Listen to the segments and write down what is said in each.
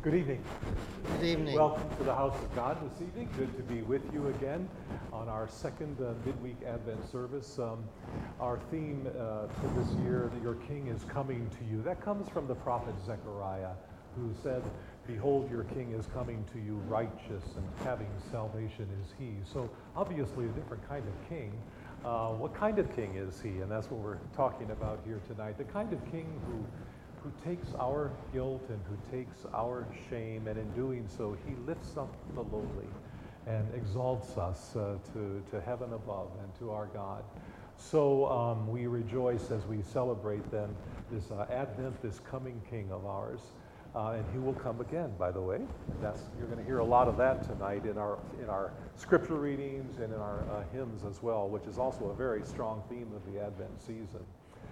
Good evening. Good evening. Welcome to the house of God this evening. Good to be with you again on our second midweek Advent service. Our theme for this year, that your King is coming to you, that comes from the prophet Zechariah, who said, "Behold, your King is coming to you, righteous and having salvation is he." So obviously a different kind of king. What kind of king is he? And that's what we're talking about here tonight. The kind of king who takes our guilt and who takes our shame, and in doing so, he lifts up the lowly and exalts us to heaven above and to our God. So we rejoice as we celebrate then this Advent, this coming King of ours. And he will come again, by the way. You're going to hear a lot of that tonight in our scripture readings and in our hymns as well, which is also a very strong theme of the Advent season.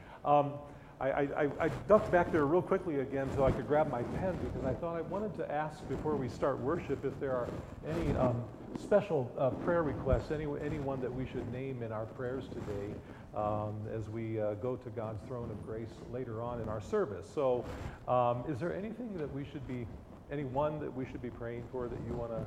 I ducked back there real quickly again so I could grab my pen, because I thought I wanted to ask before we start worship if there are any special prayer requests, anyone that we should name in our prayers today as we go to God's throne of grace later on in our service. So is there anything that anyone that we should be praying for that you want to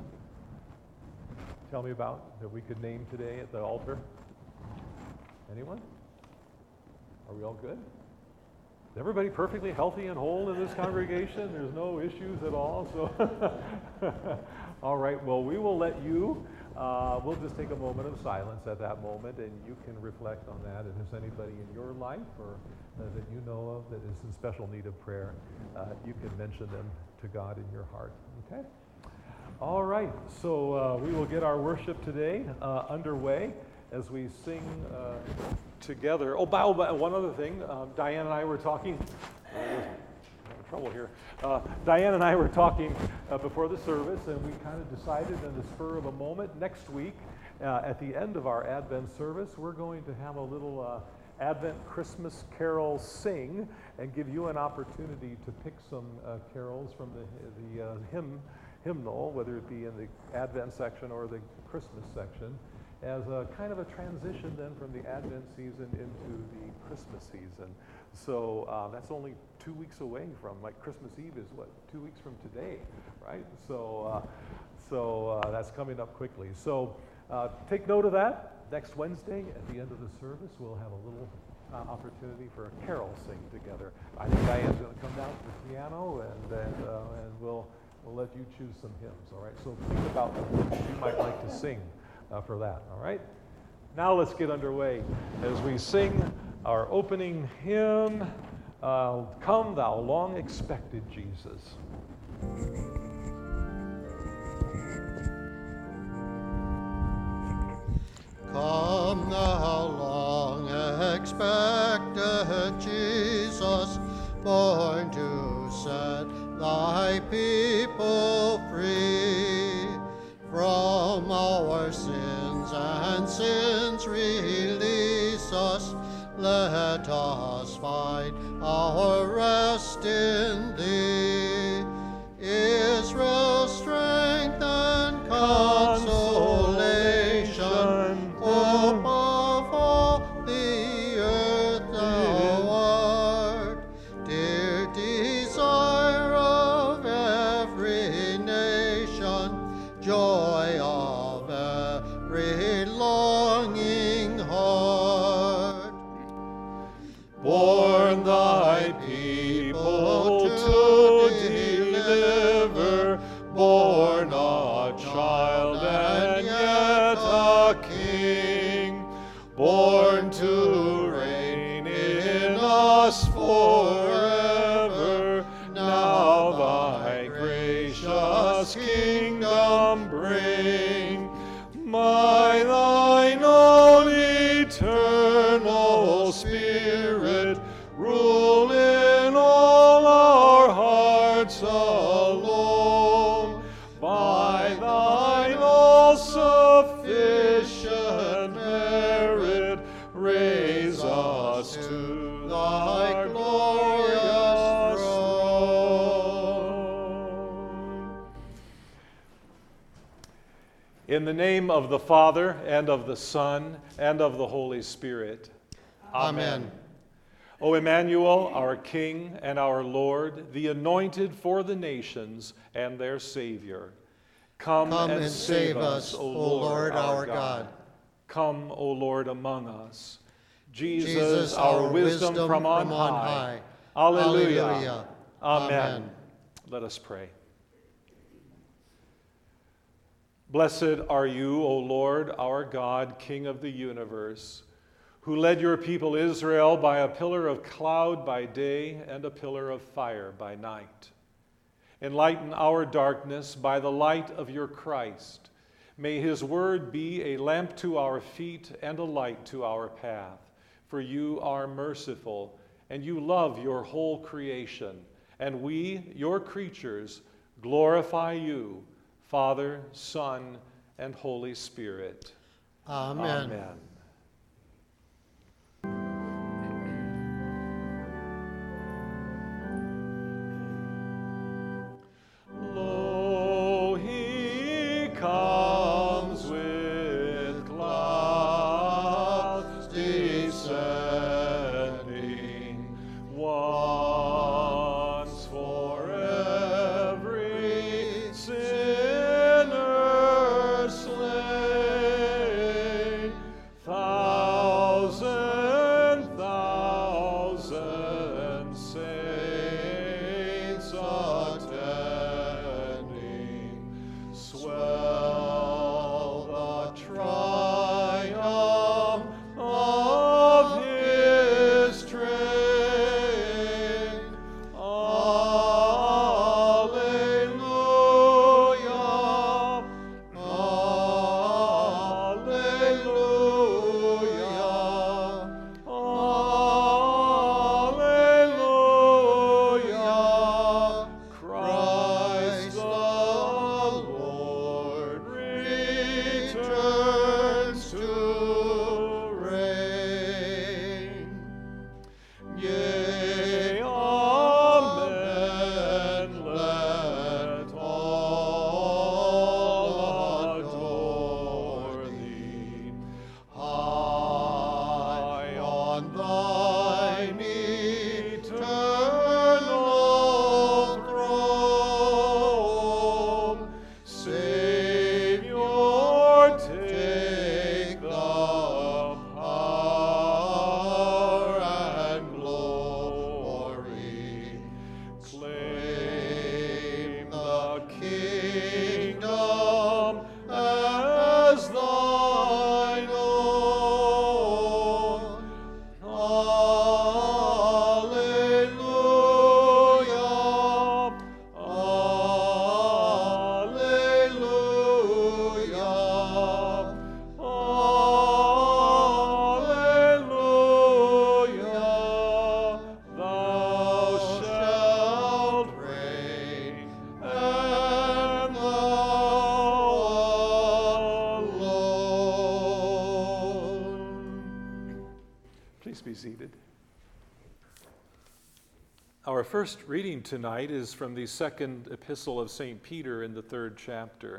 tell me about, that we could name today at the altar? Anyone? Are we all good? Is everybody perfectly healthy and whole in this congregation? There's no issues at all? So, all right, well, we will let you, we'll just take a moment of silence at that moment, and you can reflect on that. And if there's anybody in your life or that you know of that is in special need of prayer, you can mention them to God in your heart, okay? All right, so we will get our worship today underway as we sing together. Oh, by one other thing, Diane and I were talking. I'm in trouble here. Diane and I were talking before the service, and we kind of decided in the spur of a moment, next week, at the end of our Advent service, we're going to have a little Advent Christmas carol sing and give you an opportunity to pick some carols from the hymnal, whether it be in the Advent section or the Christmas section, as a kind of a transition then from the Advent season into the Christmas season. So that's only 2 weeks away from, like, Christmas Eve is 2 weeks from today, right? So that's coming up quickly. So take note of that. Next Wednesday at the end of the service, we'll have a little opportunity for a carol sing together. I think Diane's going to come down to the piano, and we'll let you choose some hymns, all right? So think about what you might like to sing for that, all right? Now let's get underway as we sing our opening hymn, Come Thou Long Expected Jesus. Come thou long expected Jesus, born to set thy people free from our sins, and sins release us. Let us find our rest in thee. Israel's strength and consolation, hope of all the earth thou art, dear desire of every nation, joy of every longing heart. Born thy people to deliver, born a child and yet a king, born to reign in us forever. Now thy gracious kingdom bring, by thine own eternal Spirit, rule in all our hearts alone. By thine all-sufficient merit, raise us to thy glorious throne. In the name of the Father, and of the Son, and of the Holy Spirit. Amen. O Emmanuel, our King and our Lord, the anointed for the nations and their Savior, come and save us, O Lord our God. Come, O Lord, among us. Jesus, our wisdom from on high. Alleluia. Amen. Let us pray. Blessed are you, O Lord, our God, King of the universe, who led your people Israel by a pillar of cloud by day and a pillar of fire by night. Enlighten our darkness by the light of your Christ. May his word be a lamp to our feet and a light to our path. For you are merciful, and you love your whole creation. And we, your creatures, glorify you, Father, Son, and Holy Spirit. Amen. Amen. Lo, he comes with clouds descending, once for every sinner slain. Thousand saints attending, swell the triumph of his train. Alleluia, alleluia, alleluia. Christ the Lord returns to reign. Yea, amen. Let all adore thee. High on thine eternal throne, Savior, take the power and glory. Claim the kingdom as thine own. Alleluia, alleluia, alleluia. Thou shalt reign, and thou alone. Please be seated. Our first reading tonight is from the second epistle of St. Peter in the 3rd chapter.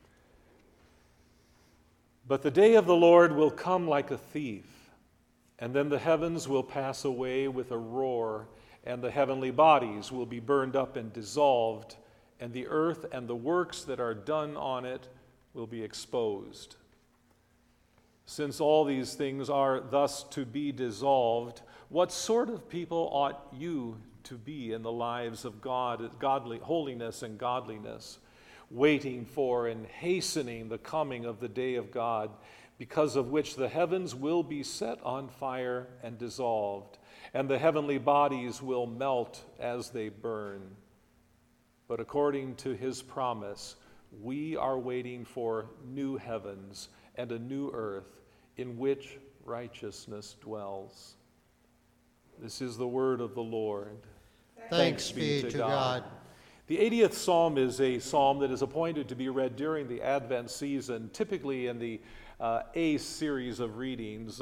But the day of the Lord will come like a thief, and then the heavens will pass away with a roar, and the heavenly bodies will be burned up and dissolved, and the earth and the works that are done on it will be exposed. Since all these things are thus to be dissolved, what sort of people ought you to be in the lives of godly holiness and godliness, waiting for and hastening the coming of the day of God, because of which the heavens will be set on fire and dissolved, and the heavenly bodies will melt as they burn. But according to his promise, we are waiting for new heavens and a new earth in which righteousness dwells. This is the word of the Lord. Thanks be to God. The 80th Psalm is a psalm that is appointed to be read during the Advent season, typically in the A series of readings.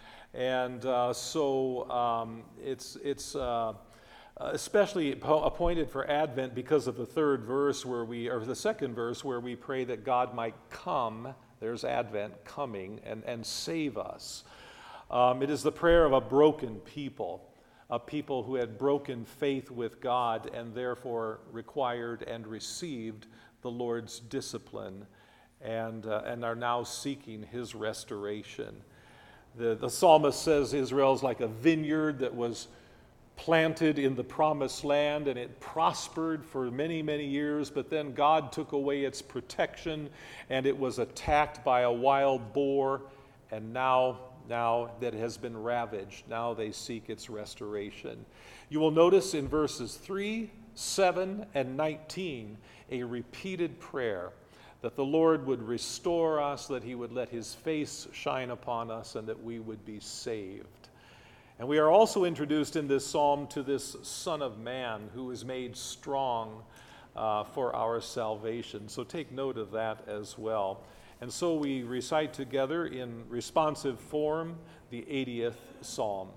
It's especially appointed for Advent because of the third verse or the second verse where we pray that God might come, there's Advent, coming, and save us. It is the prayer of a broken people. a people who had broken faith with God and therefore required and received the Lord's discipline and are now seeking his restoration. The psalmist says Israel's like a vineyard that was planted in the promised land, and it prospered for many, many years, but then God took away its protection, and it was attacked by a wild boar, and now that it has been ravaged, now they seek its restoration. You will notice in verses 3, 7, and 19 a repeated prayer that the Lord would restore us, that he would let his face shine upon us, and that we would be saved. And we are also introduced in this psalm to this Son of Man who is made strong for our salvation. So take note of that as well. And so we recite together in responsive form the 80th Psalm.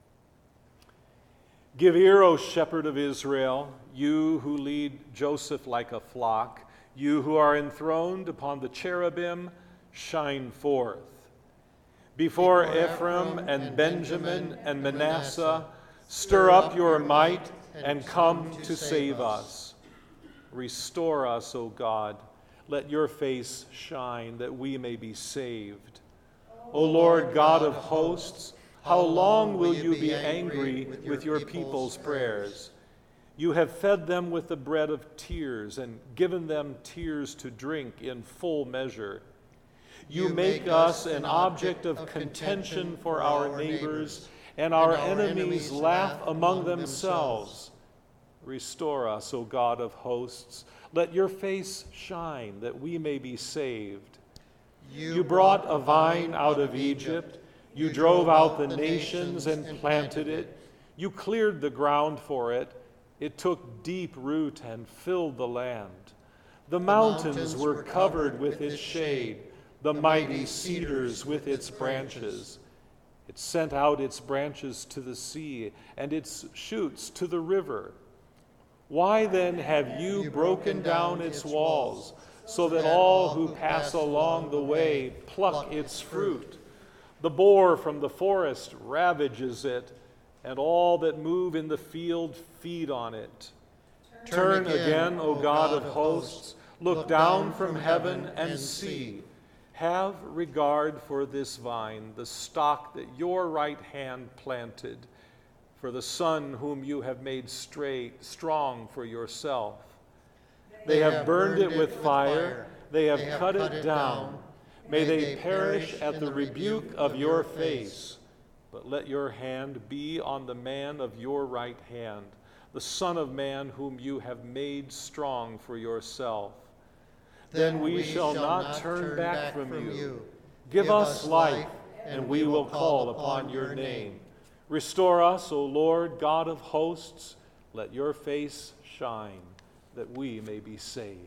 Give ear, O shepherd of Israel, you who lead Joseph like a flock, you who are enthroned upon the cherubim, shine forth. Before Ephraim and Benjamin and Manasseh, stir up your might and come to save us. Restore us, O God. Let your face shine that we may be saved. O Lord God of hosts, how long will you be angry with your people's prayers? You have fed them with the bread of tears and given them tears to drink in full measure. You make us an object of contention for our neighbors, and our enemies laugh among themselves. Restore us, O God of hosts. Let your face shine that we may be saved. You brought a vine out of Egypt. You drove out the nations and planted it. You cleared the ground for it. It took deep root and filled the land. The mountains were covered with its shade, the mighty cedars with its branches. It sent out its branches to the sea and its shoots to the river. Why then have you broken down its walls, so that all who pass along the way pluck its fruit? The boar from the forest ravages it, and all that move in the field feed on it. Turn again, O God of hosts, look down from heaven and see. Have regard for this vine, the stock that your right hand planted, for the son whom you have made strong for yourself. They have burned it with fire, they have cut it down. May they perish at the rebuke of your face. But let your hand be on the man of your right hand, the Son of Man whom you have made strong for yourself. Then we shall not turn back from you. Give us life, and we will call upon your name. Restore us, O Lord God of hosts. Let your face shine, that we may be saved.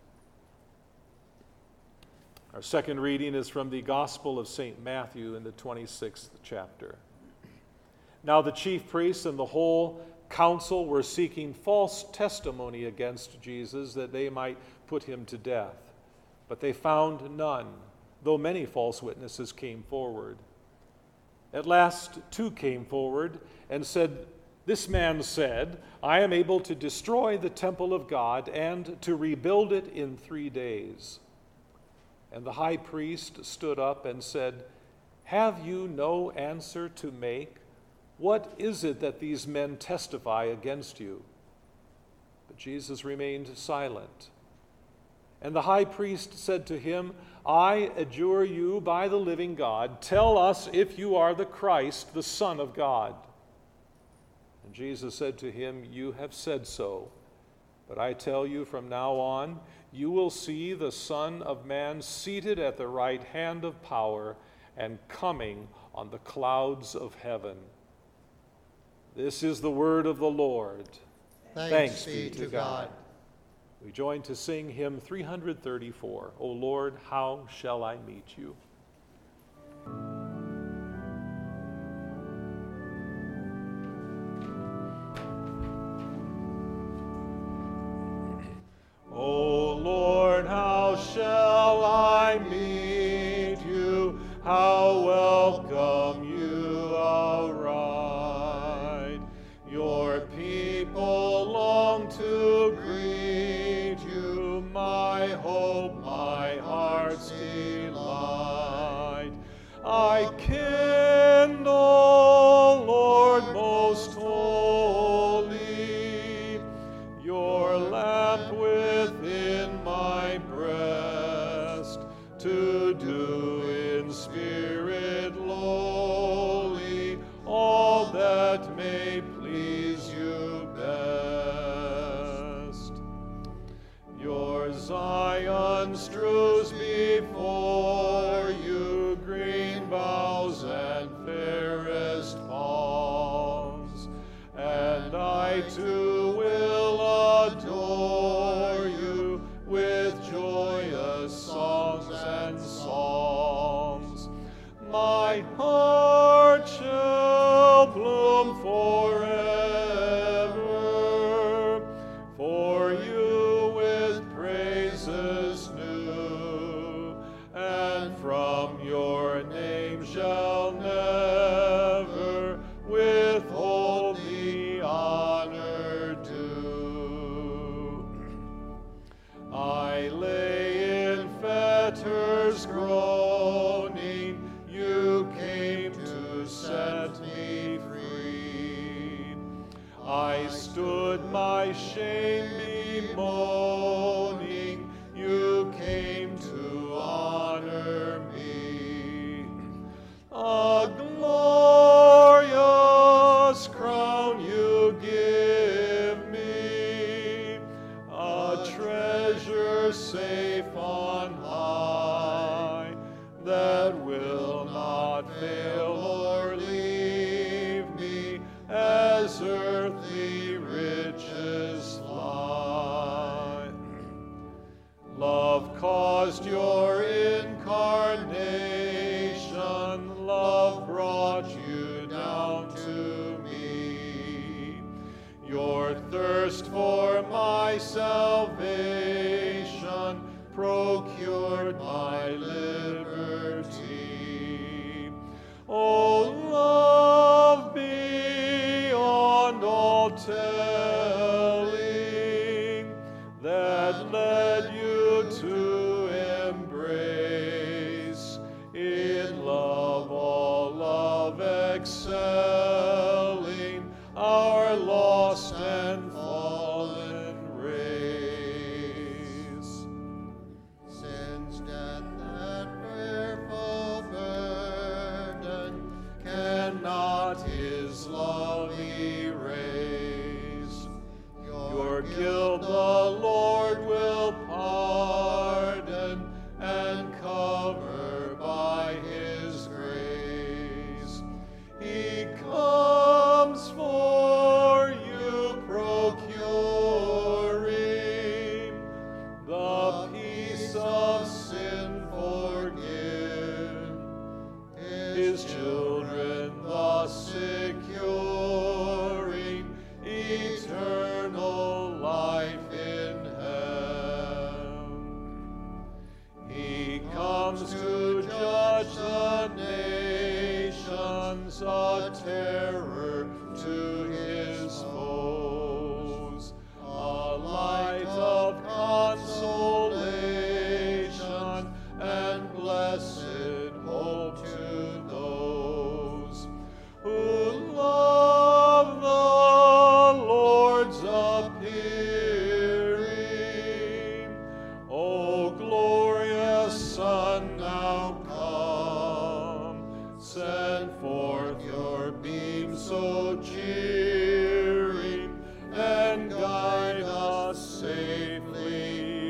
Our second reading is from the Gospel of St. Matthew in the 26th chapter. Now the chief priests and the whole council were seeking false testimony against Jesus that they might put him to death. But they found none, though many false witnesses came forward. At last 2 came forward and said, "This man said, I am able to destroy the temple of God and to rebuild it in 3 days." And the high priest stood up and said, "Have you no answer to make? What is it that these men testify against you?" But Jesus remained silent. And the high priest said to him, "I adjure you by the living God, tell us if you are the Christ, the Son of God." And Jesus said to him, "You have said so. But I tell you, from now on, you will see the Son of Man seated at the right hand of power and coming on the clouds of heaven." This is the word of the Lord. Thanks be to God. We join to sing hymn 334, "O Lord, how shall I meet you?" O Lord, how shall I meet you? How welcome you arrive. greet you, my hope, my heart's delight. I kindle, Lord, most holy, your lamp within my breast, to do in spirit lowly all that may please you best. Your Zion strews before you green boughs and fairest palms, and I too will adore you with joyous songs and psalms. My heart shall bloom forever for you with praises new, and from your name shall never withhold the honor due. I lay in fetters groaning, you came to set me free. I stood my shame bemoaning, you came to honor me. A glorious crown you give me, a treasure safe on high, that will not fail or leave me as earthly riches lie. Love caused your incarnation, love brought you down to me. Your thirst for my salvation procured my liberty. O love beyond all telling, that led you to embrace, in love all love excelling, our lost and fallen race. Sin's death that fearful burden Cannot his love erase. Your guilt the Lord will pardon and cover by his grace. He comes for you procuring the peace of sin forgiven, his children thus securing eternal life in heaven. He comes to judge the nations, a terror to his foes, a light of consolation and blessed hope to those who love the Lord's appearing. O glorious Son, now come, send forth your beam so cheering, and guide us safely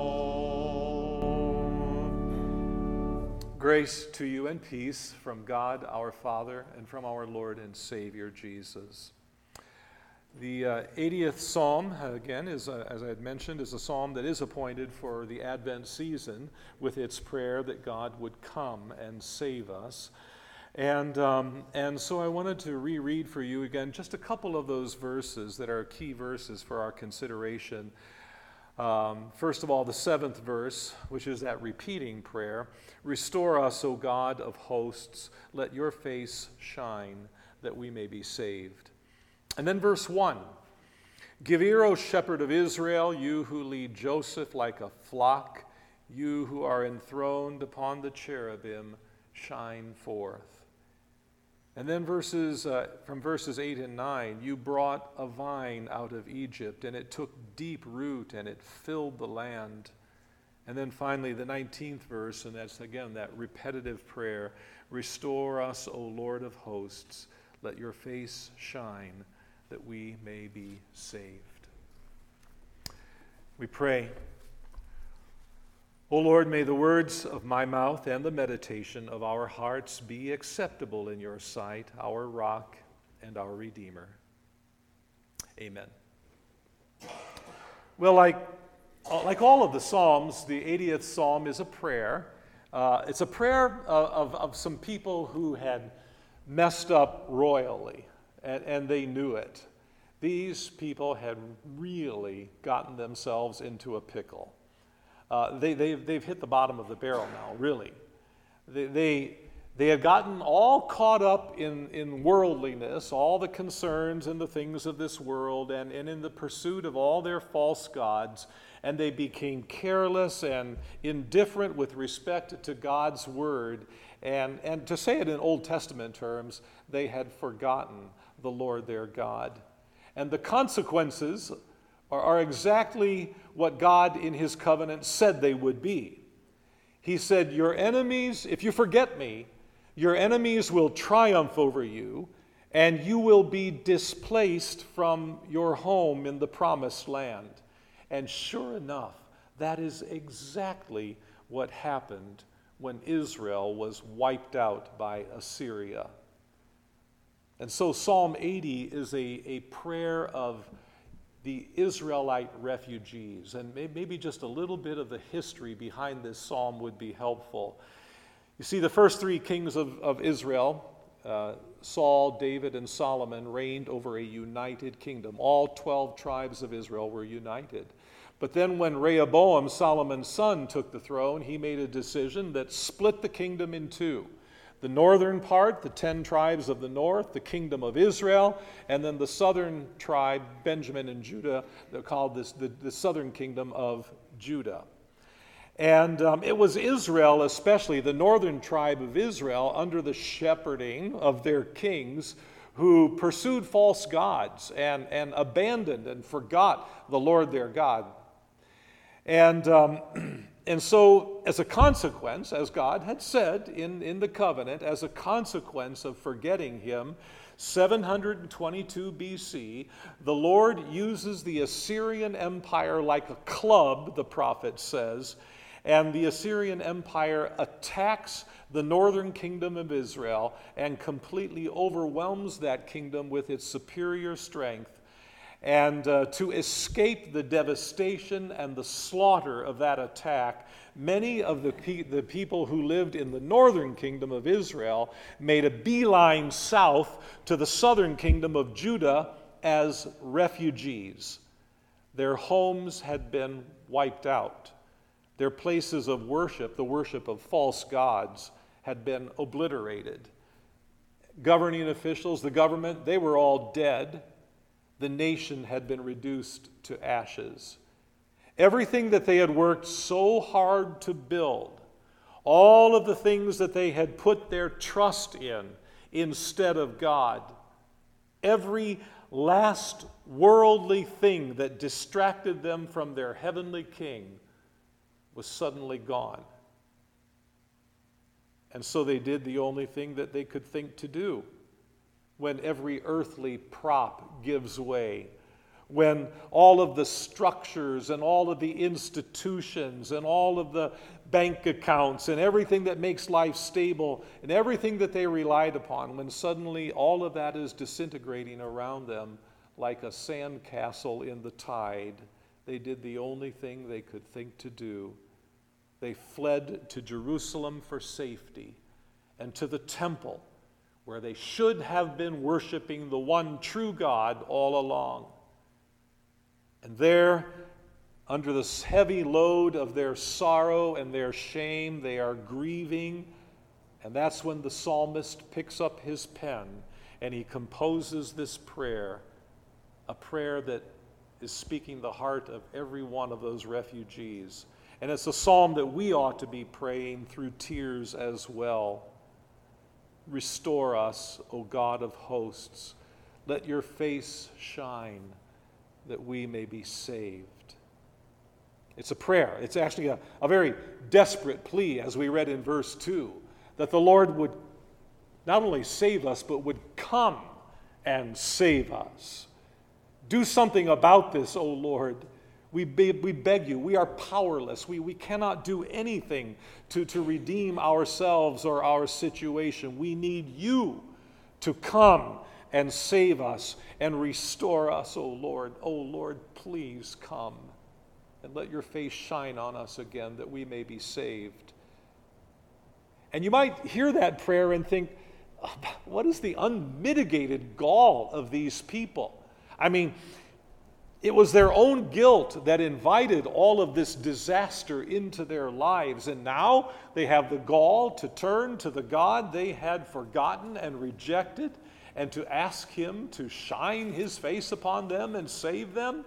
home. Grace to you and peace from God our Father and from our Lord and Savior Jesus. The 80th Psalm, again, is, as I had mentioned, is a psalm that is appointed for the Advent season with its prayer that God would come and save us. And so I wanted to reread for you again just a couple of those verses that are key verses for our consideration. First of all, the 7th verse, which is that repeating prayer. Restore us, O God of hosts, let your face shine, that we may be saved. And then verse 1, Give ear, O shepherd of Israel, you who lead Joseph like a flock, you who are enthroned upon the cherubim, shine forth. And then from verses 8 and 9, you brought a vine out of Egypt, and it took deep root, and it filled the land. And then finally, the 19th verse, and that's again that repetitive prayer, restore us, O Lord of hosts, let your face shine, that we may be saved. We pray. O Lord, may the words of my mouth and the meditation of our hearts be acceptable in your sight, our rock and our Redeemer. Amen. Well, like all of the Psalms, the 80th Psalm is a prayer. It's a prayer of some people who had messed up royally, and they knew it. These people had really gotten themselves into a pickle. They've hit the bottom of the barrel now, really. They had gotten all caught up in worldliness, all the concerns and the things of this world, and in the pursuit of all their false gods, and they became careless and indifferent with respect to God's word. And to say it in Old Testament terms, they had forgotten the Lord their God. And the consequences are exactly what God in his covenant said they would be. He said, your enemies, if you forget me, your enemies will triumph over you, and you will be displaced from your home in the promised land. And sure enough, that is exactly what happened when Israel was wiped out by Assyria. And so Psalm 80 is a prayer of the Israelite refugees. And maybe just a little bit of the history behind this psalm would be helpful. You see, the first three kings of Israel, Saul, David, and Solomon, reigned over a united kingdom. All 12 tribes of Israel were united. But then when Rehoboam, Solomon's son, took the throne, he made a decision that split the kingdom in two. The northern part, the 10 tribes of the north, the kingdom of Israel, and then the southern tribe, Benjamin and Judah, they're called the southern kingdom of Judah. And it was Israel, especially the northern tribe of Israel, under the shepherding of their kings, who pursued false gods and abandoned and forgot the Lord their God. And so, as a consequence, as God had said in the covenant, as a consequence of forgetting him, 722 BC, the Lord uses the Assyrian Empire like a club, the prophet says, and the Assyrian Empire attacks the northern kingdom of Israel and completely overwhelms that kingdom with its superior strength. And to escape the devastation and the slaughter of that attack, many of the people who lived in the northern kingdom of Israel made a beeline south to the southern kingdom of Judah as refugees. Their homes had been wiped out. Their places of worship, the worship of false gods, had been obliterated. Governing officials, the government, they were all dead. The nation had been reduced to ashes. Everything that they had worked so hard to build, all of the things that they had put their trust in instead of God, every last worldly thing that distracted them from their heavenly King was suddenly gone. And so they did the only thing that they could think to do. When every earthly prop gives way, when all of the structures and all of the institutions and all of the bank accounts and everything that makes life stable and everything that they relied upon, when suddenly all of that is disintegrating around them like a sandcastle in the tide, they did the only thing they could think to do. They fled to Jerusalem for safety and to the temple, where they should have been worshiping the one true God all along. And there, under this heavy load of their sorrow and their shame, they are grieving. And that's when the psalmist picks up his pen and he composes this prayer, a prayer that is speaking the heart of every one of those refugees. And it's a psalm that we ought to be praying through tears as well. Restore us, O God of hosts. Let your face shine that we may be saved. It's a prayer. It's actually a very desperate plea, as we read in verse 2, that the Lord would not only save us, but would come and save us. Do something about this, O Lord. We beg you. We are powerless. We cannot do anything to redeem ourselves or our situation. We need you to come and save us and restore us, O Lord. O Lord, please come and let your face shine on us again that we may be saved. And you might hear that prayer and think, what is the unmitigated gall of these people? I mean, it was their own guilt that invited all of this disaster into their lives, and now they have the gall to turn to the God they had forgotten and rejected and to ask him to shine his face upon them and save them.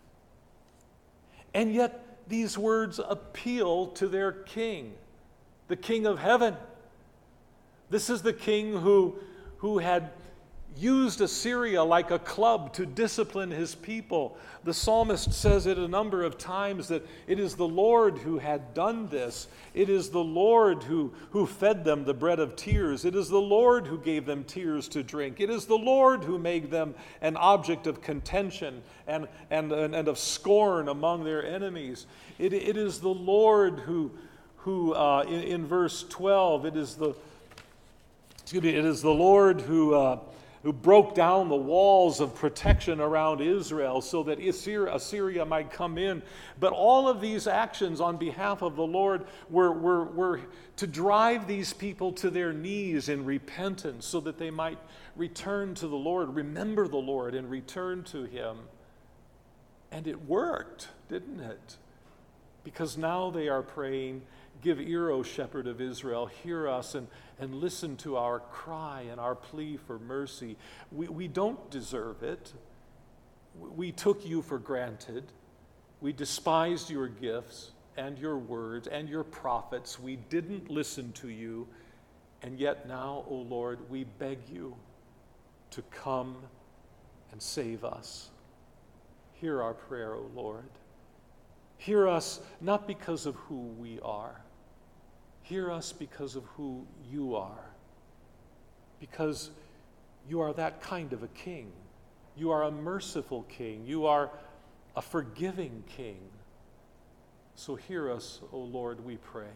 And yet these words appeal to their king, the King of heaven. This is the king who had used Assyria like a club to discipline his people. The psalmist says it a number of times that it is the Lord who had done this. It is the Lord who fed them the bread of tears. It is the Lord who gave them tears to drink. It is the Lord who made them an object of contention and of scorn among their enemies. It is the Lord who in verse 12, it is the Lord who broke down the walls of protection around Israel so that Assyria might come in. But all of these actions on behalf of the Lord were to drive these people to their knees in repentance so that they might return to the Lord, remember the Lord, and return to him. And it worked, didn't it? Because now they are praying, give ear, O shepherd of Israel, hear us and listen to our cry and our plea for mercy. We don't deserve it. We took you for granted. We despised your gifts and your words and your prophets. We didn't listen to you. And yet now, O Lord, we beg you to come and save us. Hear our prayer, O Lord. Hear us not because of who we are. Hear us because of who you are. Because you are that kind of a king. You are a merciful king. You are a forgiving king. So hear us, O Lord, we pray.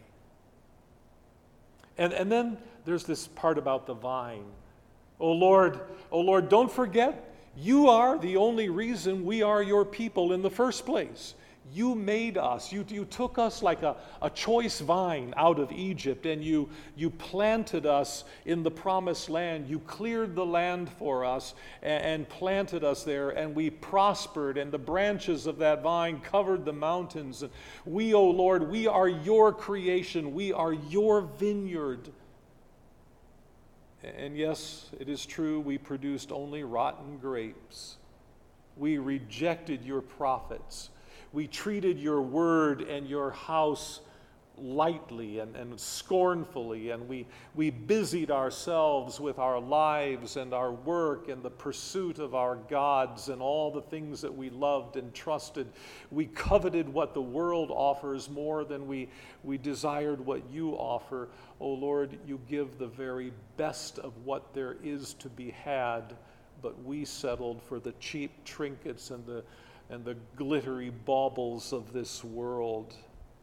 And then there's this part about the vine. O Lord, don't forget, you are the only reason we are your people in the first place. You made us. You took us like a choice vine out of Egypt, and you planted us in the promised land. You cleared the land for us and planted us there, and we prospered, and the branches of that vine covered the mountains. We, O Lord, we are your creation. We are your vineyard. And yes, it is true, we produced only rotten grapes. We rejected your prophets. We treated your word and your house lightly and scornfully, and we busied ourselves with our lives and our work and the pursuit of our gods and all the things that we loved and trusted. We coveted what the world offers more than we desired what you offer. Oh Lord, you give the very best of what there is to be had, but we settled for the cheap trinkets and the glittery baubles of this world.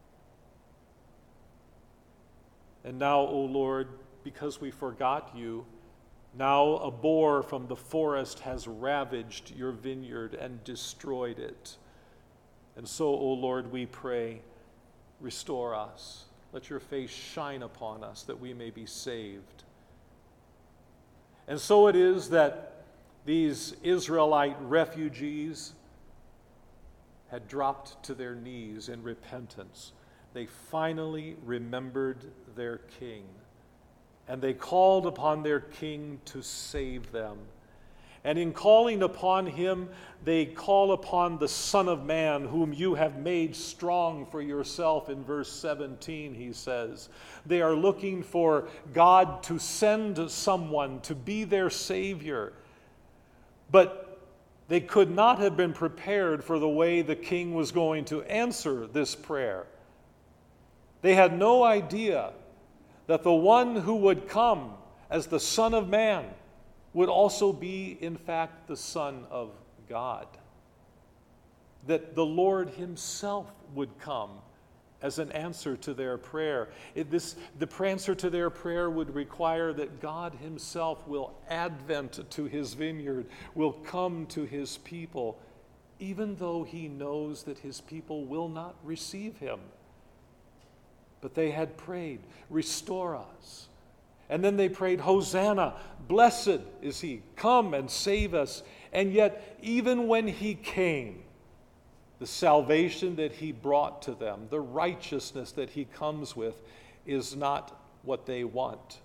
And now, O Lord, because we forgot you, now a boar from the forest has ravaged your vineyard and destroyed it. And so, O Lord, we pray, restore us. Let your face shine upon us that we may be saved. And so it is that these Israelite refugees had dropped to their knees in repentance. They finally remembered their king, and they called upon their king to save them. And in calling upon him, they call upon the Son of Man, whom you have made strong for yourself. In verse 17, he says. They are looking for God to send someone to be their Savior. But they could not have been prepared for the way the king was going to answer this prayer. They had no idea that the one who would come as the Son of Man would also be, in fact, the Son of God. That the Lord himself would come as an answer to their prayer. The answer to their prayer would require that God himself will advent to his vineyard, will come to his people, even though he knows that his people will not receive him. But they had prayed, restore us. And then they prayed, Hosanna, blessed is he, come and save us. And yet, even when he came, the salvation that he brought to them, the righteousness that he comes with, is not what they want.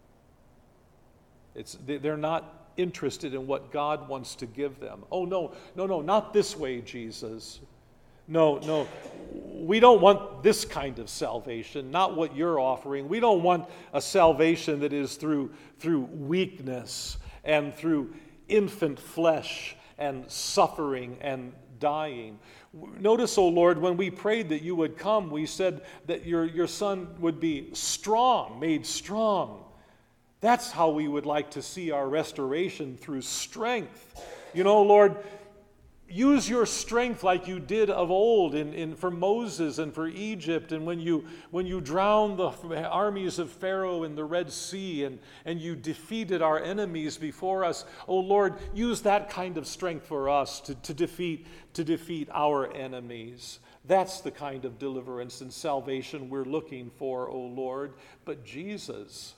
They're not interested in what God wants to give them. Oh, no, not this way, Jesus. No, we don't want this kind of salvation, not what you're offering. We don't want a salvation that is through weakness and through infant flesh and suffering and dying. Notice, O Lord, when we prayed that you would come, we said that your Son would be strong, made strong. That's how we would like to see our restoration, through strength. You know, Lord, use your strength like you did of old for Moses and for Egypt, and when you drowned the armies of Pharaoh in the Red Sea and you defeated our enemies before us. Oh Lord, use that kind of strength for us to defeat our enemies. That's the kind of deliverance and salvation we're looking for, oh Lord. But Jesus,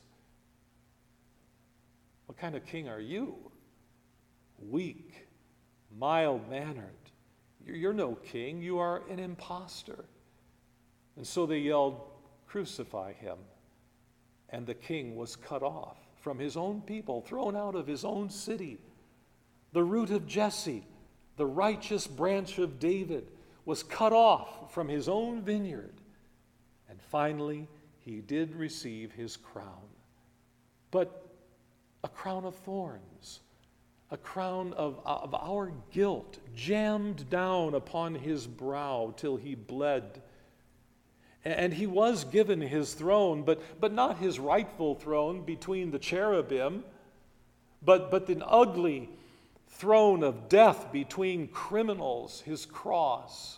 what kind of king are you? Weak, mild-mannered. You're no king. You are an impostor. And so they yelled, crucify him. And the king was cut off from his own people, thrown out of his own city. The root of Jesse, the righteous branch of David, was cut off from his own vineyard. And finally, he did receive his crown. But a crown of thorns, a crown of our guilt, jammed down upon his brow till he bled. And he was given his throne, but not his rightful throne between the cherubim, but an ugly throne of death between criminals, his cross.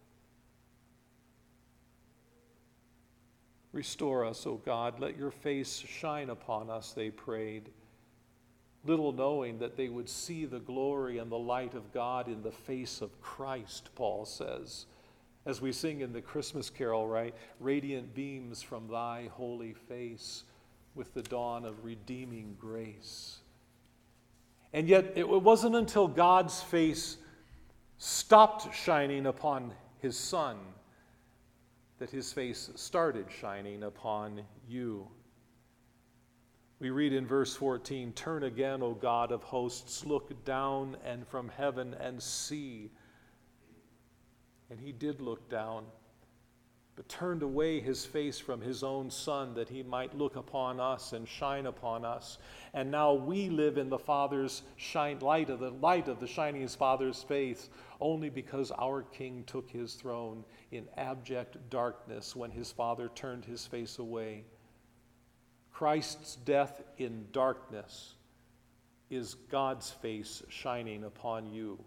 Restore us, O God. Let your face shine upon us, they prayed, little knowing that they would see the glory and the light of God in the face of Christ, Paul says. As we sing in the Christmas carol, right? Radiant beams from thy holy face with the dawn of redeeming grace. And yet it wasn't until God's face stopped shining upon his Son that his face started shining upon you. We read in verse 14, turn again, O God of hosts, look down and from heaven and see. And he did look down, but turned away his face from his own Son that he might look upon us and shine upon us. And now we live in the Father's light of the shining his Father's face, only because our King took his throne in abject darkness when his Father turned his face away. Christ's death in darkness is God's face shining upon you.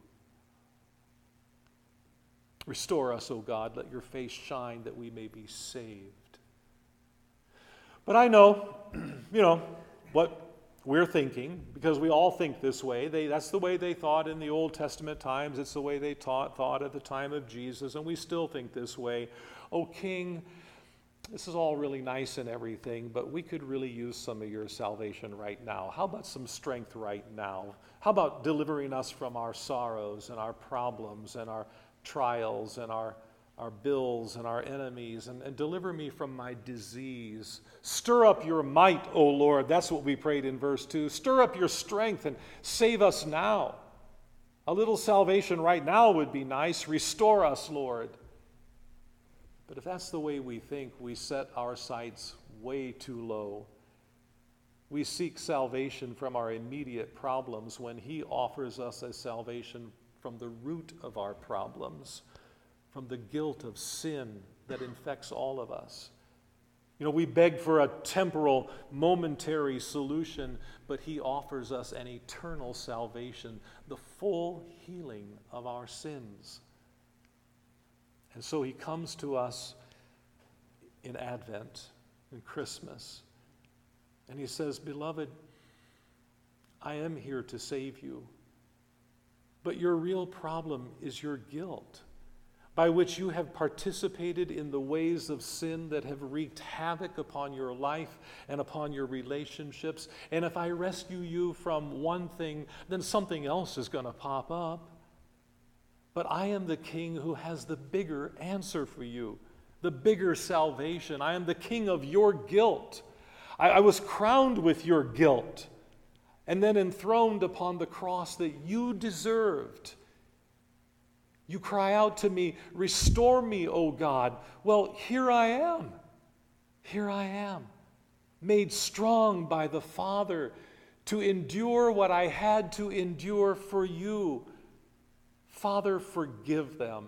Restore us, O God. Let your face shine that we may be saved. But I know, what we're thinking, because we all think this way. That's the way they thought in the Old Testament times. It's the way they thought at the time of Jesus, and we still think this way. O King, this is all really nice and everything, but we could really use some of your salvation right now. How about some strength right now? How about delivering us from our sorrows and our problems and our trials and our our bills and our enemies, and deliver me from my disease. Stir up your might, O Lord. That's what we prayed in verse 2. Stir up your strength and save us now. A little salvation right now would be nice. Restore us, Lord. But if that's the way we think, we set our sights way too low. We seek salvation from our immediate problems when He offers us a salvation from the root of our problems, from the guilt of sin that infects all of us. You know, we beg for a temporal, momentary solution, but He offers us an eternal salvation, the full healing of our sins. And so He comes to us in Advent, in Christmas, and He says, "Beloved, I am here to save you, but your real problem is your guilt, by which you have participated in the ways of sin that have wreaked havoc upon your life and upon your relationships. And if I rescue you from one thing, then something else is going to pop up. But I am the King who has the bigger answer for you, the bigger salvation. I am the King of your guilt. I was crowned with your guilt and then enthroned upon the cross that you deserved. You cry out to me, 'Restore me, O God.' Well, here I am. Here I am, made strong by the Father to endure what I had to endure for you. Father, forgive them."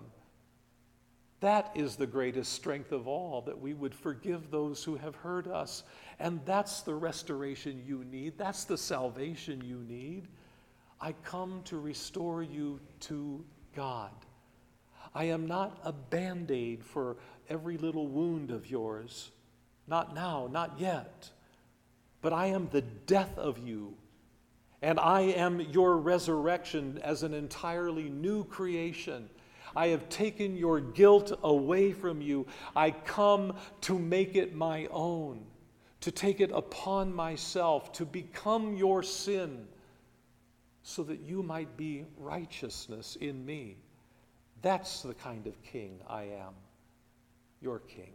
That is the greatest strength of all, that we would forgive those who have hurt us. And that's the restoration you need. That's the salvation you need. I come to restore you to God. I am not a Band-Aid for every little wound of yours. Not now, not yet. But I am the death of you. And I am your resurrection as an entirely new creation. I have taken your guilt away from you. I come to make it my own, to take it upon myself, to become your sin, so that you might be righteousness in me. That's the kind of king I am, your king.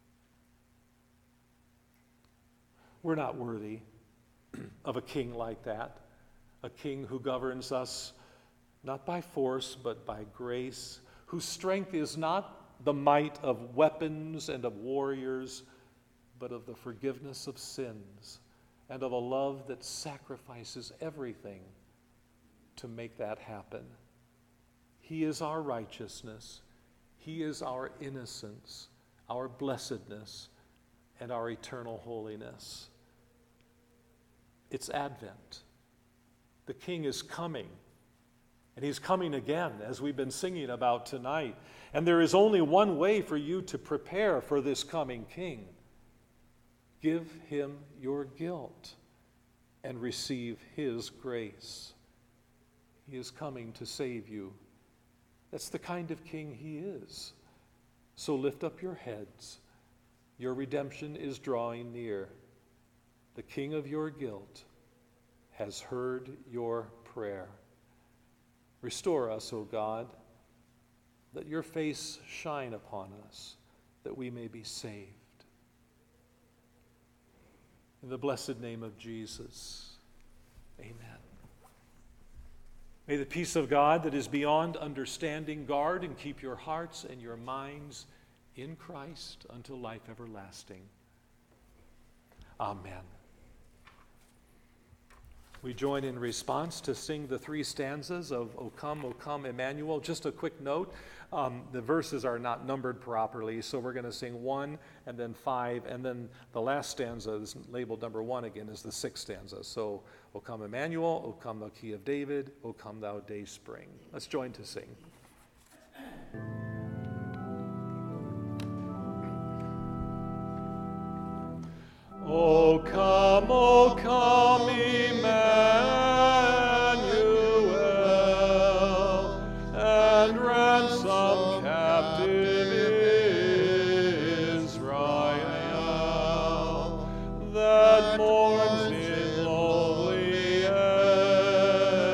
We're not worthy of a king like that, a king who governs us not by force but by grace, whose strength is not the might of weapons and of warriors, but of the forgiveness of sins and of a love that sacrifices everything to make that happen. He is our righteousness. He is our innocence, our blessedness, and our eternal holiness. It's Advent. The King is coming, and He's coming again, as we've been singing about tonight. And there is only one way for you to prepare for this coming King. Give Him your guilt and receive His grace. He is coming to save you. That's the kind of King He is. So lift up your heads. Your redemption is drawing near. The King of your guilt has heard your prayer. Restore us, O God. Let your face shine upon us, that we may be saved. In the blessed name of Jesus, amen. May the peace of God that is beyond understanding guard and keep your hearts and your minds in Christ until life everlasting. Amen. We join in response to sing the three stanzas of O Come, Emmanuel. Just a quick note, the verses are not numbered properly, so we're going to sing 1 and then 5, and then the last stanza is labeled number 1 again, is the 6th stanza. So, O come, Emmanuel, O come, thou Key of David, O come, thou day spring. Let's join to sing. O come, Emmanuel, and ransom captive Israel, that mourns in lonely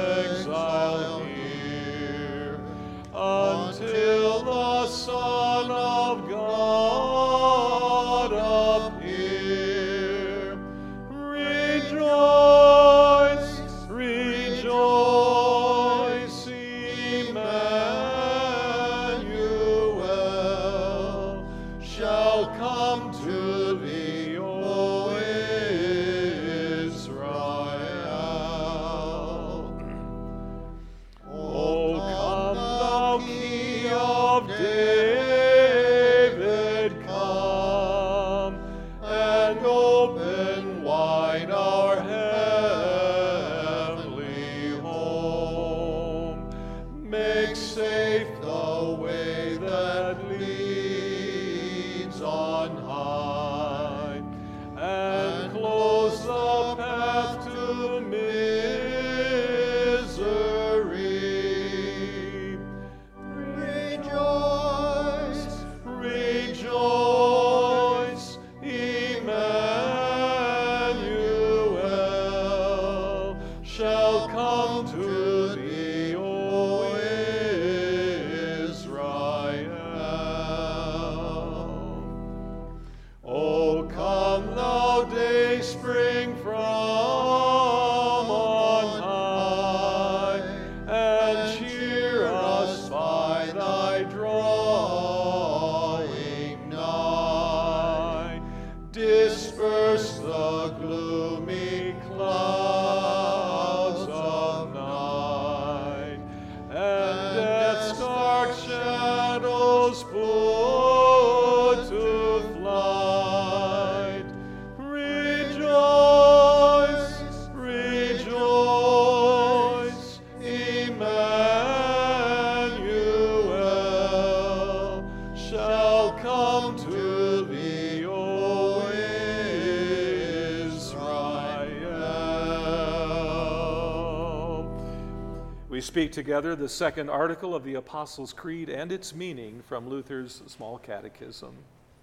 exile here, until the Son of God appear. Rejoice, rejoice, Emmanuel shall come to thee, O Israel. O come, thou Key of David, come and open wide our heavenly home. Make safe the way that leads on high, and close the path to misery. Rejoice, rejoice, Emmanuel shall come to thee, O Israel. O come, thou day spring from on high, and cheer us by thy drawing nigh. Disperse the gloomy clouds of night, and death's dark shadows put to flight. Rejoice, rejoice, Emmanuel shall come to thee, O Israel. We speak together the second article of the Apostles' Creed and its meaning from Luther's Small Catechism.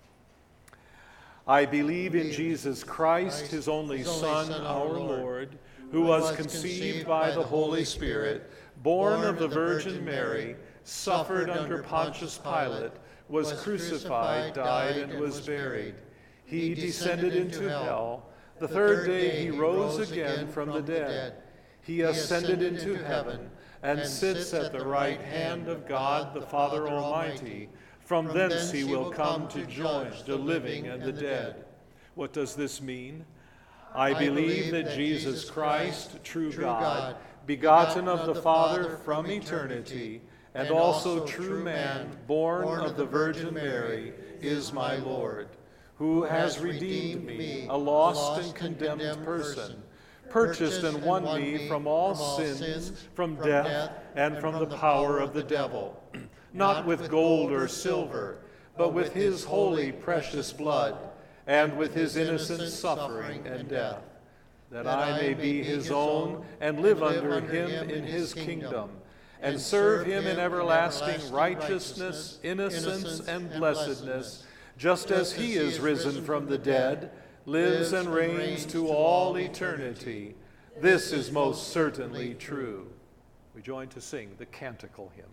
I believe in Jesus Christ, his only Son, our Lord, who was conceived by the Holy Spirit, born of the Virgin Mary, suffered under Pontius Pilate, was crucified, died, and was buried. He descended into hell. The third day he rose again from the dead. He ascended into heaven and sits at the right hand of God the Father Almighty. From thence he will come to judge the living and the dead. What does this mean? I believe that Jesus Christ, true God, begotten of the Father from eternity, and also true man, born of the Virgin Mary, is my Lord, who has redeemed me, a lost and condemned person, purchased and won me from all sins, from death, and from the power of the devil, not with gold or silver, but with his holy precious blood, and with his innocent suffering and death, that I may be his own and live under him in his kingdom, and serve him in everlasting righteousness, innocence, and blessedness, just as he is risen from the dead, lives and reigns to all eternity. This is most certainly true. We join to sing the canticle hymn.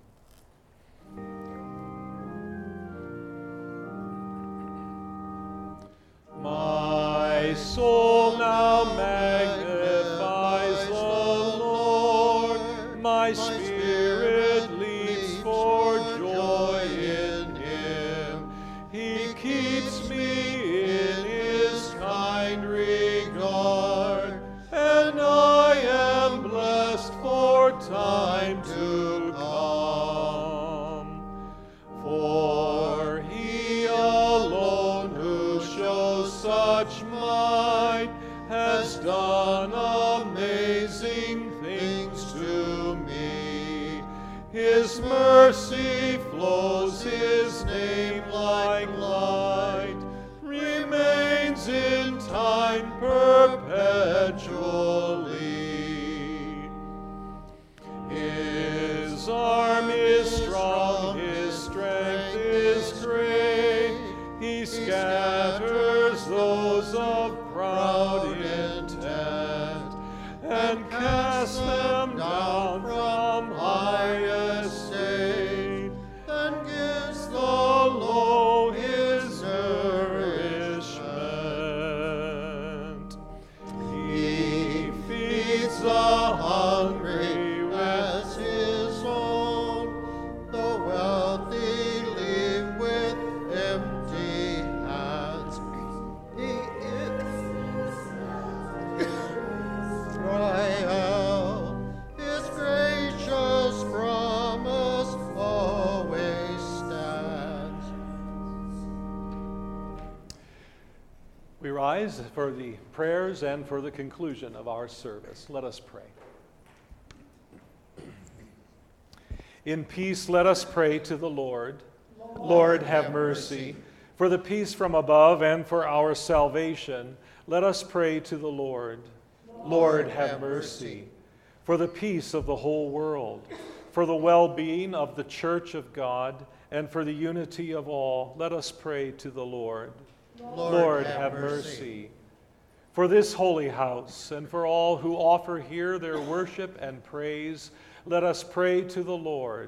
My soul now magnifies the Lord, my spirit leaps for joy in him. He keeps me in his kind regard, and I am blessed for time to come. For he alone who shows such might has done amazing things to me. His mercy flows, his name like light, remains in time perpetually. His arm is strong, his strength is great. He scatters those of proud intent, and casts them down from high estate, and gives the low We rise for the prayers and for the conclusion of our service. Let us pray. In peace, let us pray to the Lord. Lord, have mercy. For the peace from above and for our salvation, let us pray to the Lord. Lord, have mercy. For the peace of the whole world, for the well-being of the Church of God, and for the unity of all, let us pray to the Lord. Lord, have mercy. For this holy house, and for all who offer here their worship and praise, let us pray to the Lord.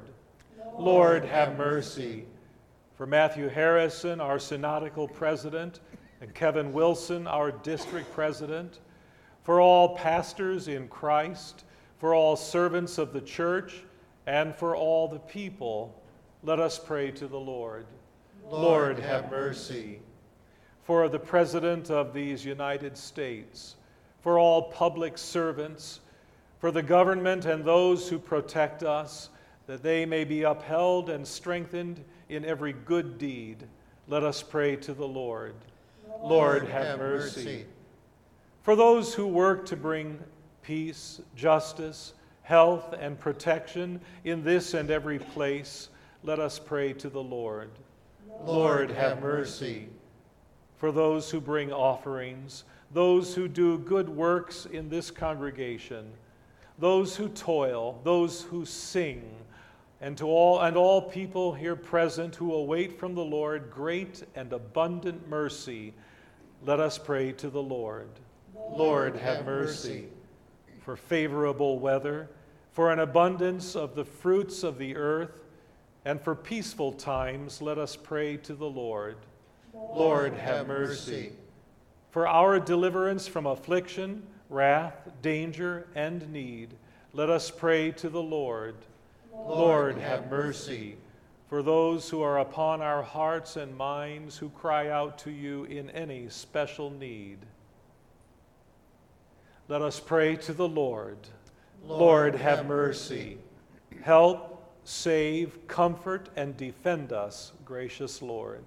Lord, have mercy. For Matthew Harrison, our synodical president, and Kevin Wilson, our district president, for all pastors in Christ, for all servants of the church, and for all the people, let us pray to the Lord. Lord, have mercy. For the President of these United States, for all public servants, for the government and those who protect us, that they may be upheld and strengthened in every good deed, let us pray to the Lord. Lord, have mercy. For those who work to bring peace, justice, health, and protection in this and every place, let us pray to the Lord. Lord, have mercy. For those who bring offerings, those who do good works in this congregation, those who toil, those who sing, and all people here present who await from the Lord great and abundant mercy, let us pray to the Lord. Lord, have mercy. For favorable weather, for an abundance of the fruits of the earth, and for peaceful times, let us pray to the Lord. Lord, have mercy. For our deliverance from affliction, wrath, danger, and need, let us pray to the Lord. Lord, have mercy. For those who are upon our hearts and minds who cry out to you in any special need, let us pray to the Lord. Lord, have mercy. Help, save, comfort, and defend us, gracious Lord.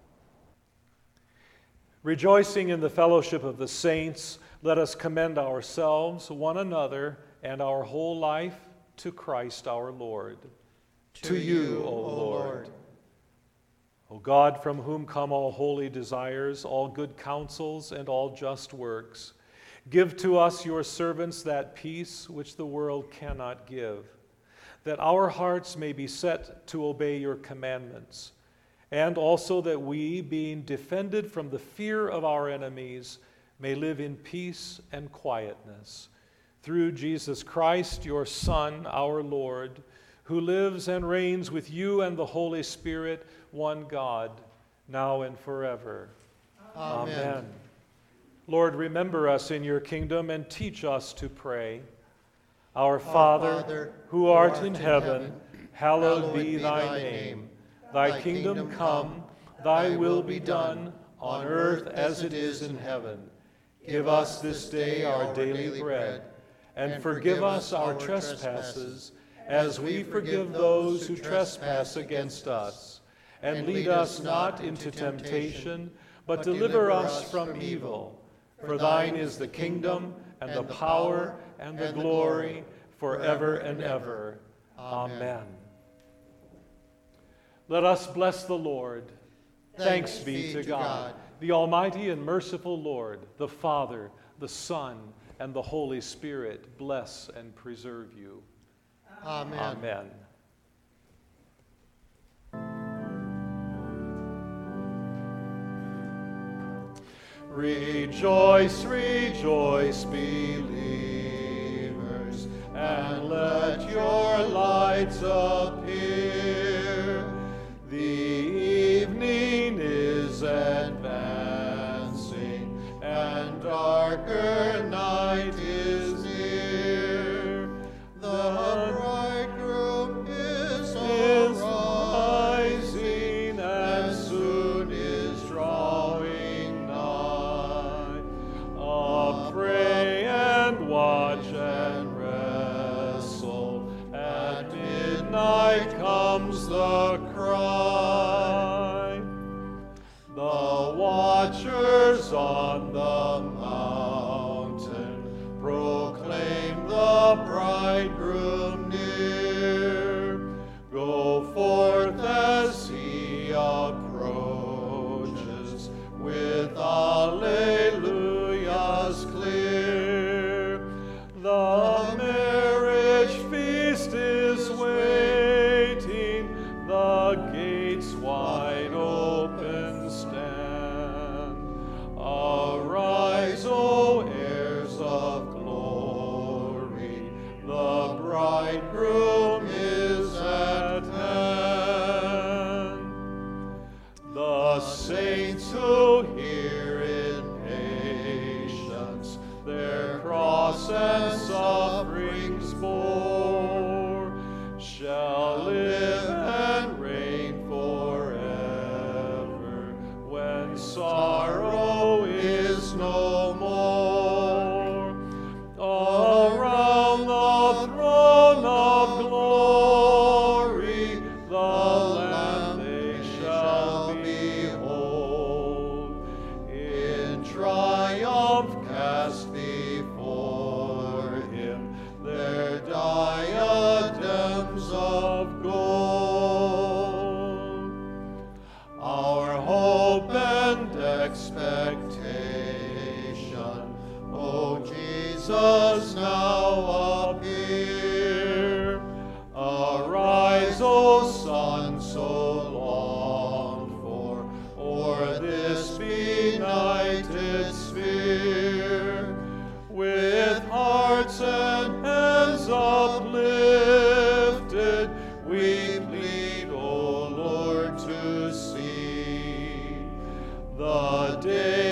Rejoicing in the fellowship of the saints, let us commend ourselves, one another, and our whole life to Christ our Lord. To you, O Lord. O God, from whom come all holy desires, all good counsels, and all just works, give to us, your servants, that peace which the world cannot give, that our hearts may be set to obey your commandments, and also that we, being defended from the fear of our enemies, may live in peace and quietness. Through Jesus Christ, your Son, our Lord, who lives and reigns with you and the Holy Spirit, one God, now and forever. Amen. Lord, remember us in your kingdom and teach us to pray. Our Father, who art in heaven, hallowed be thy name. Thy kingdom come, thy will be done, on earth as it is in heaven. Give us this day our daily bread, and forgive us our trespasses, as we forgive those who trespass against us. And lead us not into temptation, but deliver us from evil. For thine is the kingdom, and the power, and the glory, forever and ever. Amen. Let us bless the Lord. Thanks be to God, the Almighty and merciful Lord, the Father, the Son, and the Holy Spirit, bless and preserve you. Amen. Amen. Rejoice, rejoice, believers, and let your lights appear. The evening is advancing, and darker night is near. The bridegroom is rising, and soon is drawing nigh. Pray and watch and wrestle at midnight. on the mountain, proclaim the bridegroom near. Go forth as he approaches, with alleluias clear. The marriage feast is waiting, the gates wide open stand. Arise, O heirs of glory, the bridegroom is at hand. The saints who hear in patience their cross and sufferings bore shall live and reign forever, when sorrow is no more. Around the throne of glory, the Lamb they shall behold. In triumph cast before him their diadems of gold. Our hope and expectation, O Jesus, now appear. Arise, O Son, so longed for, o'er this benighted sphere. With hearts and hands uplifted, we plead, O Lord, to see the day